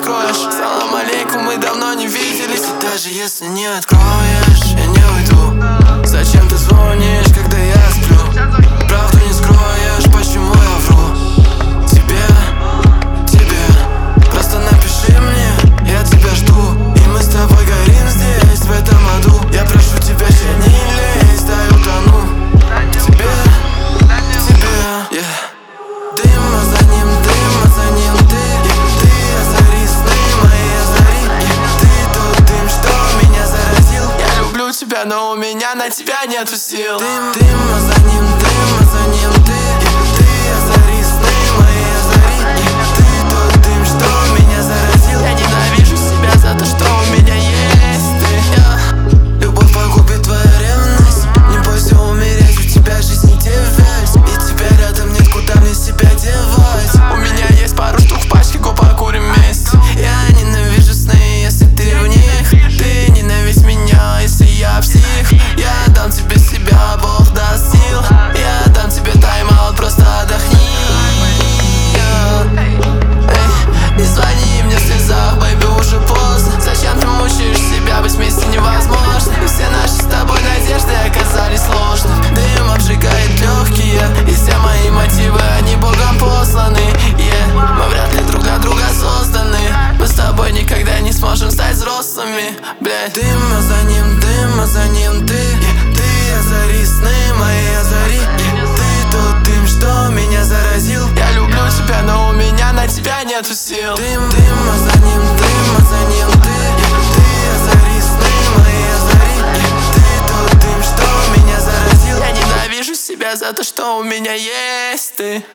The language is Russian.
откроешь. Салам алейкум, мы давно не виделись. И даже если не откроешь, я не уйду. Зачем ты звонишь, когда я сплю? Правду не скроешь, почему я вру? Тебе, просто напиши мне, я тебя жду. И мы с тобой горим здесь, в этом аду. Я прошу тебя, не лезь, дай утону. Тебе, Дым, а за ним ты. Ты озари сны мои, озари. Ты тот дым, что меня заразил. Я люблю тебя, но у меня на тебя нету сил. Дым, а за ним ты. Ты озари сны мои, озари. Ты тот дым, что меня заразил. Я ненавижу себя за то, что у меня есть ты. Любовь погубит твою ревность. Не бойся умереть, у тебя жизнь не терять. И тебя рядом нет, куда мне себя девать. У меня есть пару штук в пачке, го покурим вместе. Я ненавижу сны, если ты в них. Ты ненавидь меня, если я псих. Я дам тебе себя, Бог даст сил. Я дам тебе тайм-аут, просто отдохни. Не звони мне в слезах, бэйби, уже поздно. Зачем ты мучаешь себя, быть вместе невозможно. И все наши с тобой надежды оказались ложными. Дым обжигает легкие, и все мои мотивы, они Богом посланы. Мы вряд ли друг для друга созданы. Мы с тобой никогда не сможем стать взрослыми, блядь. Дым, а за ним ты. Ты озари сны мои, озари. Ты тот дым, что меня заразил. Я люблю тебя, но у меня на тебя нету сил. Дым, а за ним ты. Ты озари сны мои, озари. Ты тот дым, что меня заразил. Я ненавижу себя за то, что у меня есть ты.